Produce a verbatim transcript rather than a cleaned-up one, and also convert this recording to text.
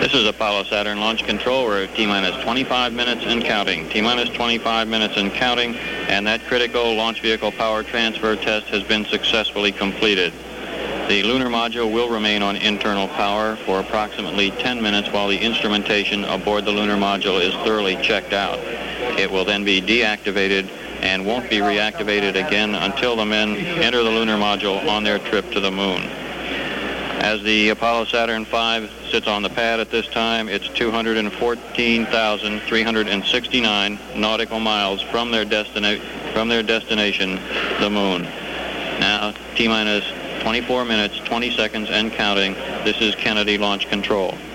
This is Apollo Saturn Launch Control. We're at T-minus twenty-five minutes and counting. T-minus twenty-five minutes and counting, and that critical launch vehicle power transfer test has been successfully completed. The lunar module will remain on internal power for approximately ten minutes while the instrumentation aboard the lunar module is thoroughly checked out. It will then be deactivated and won't be reactivated again until the men enter the lunar module on their trip to the moon. As the Apollo Saturn five sits on the pad at this time, it's two hundred fourteen thousand three hundred sixty-nine nautical miles from their, destina- from their destination, the moon. Now, T-minus twenty-four minutes, twenty seconds and counting. This is Kennedy Launch Control.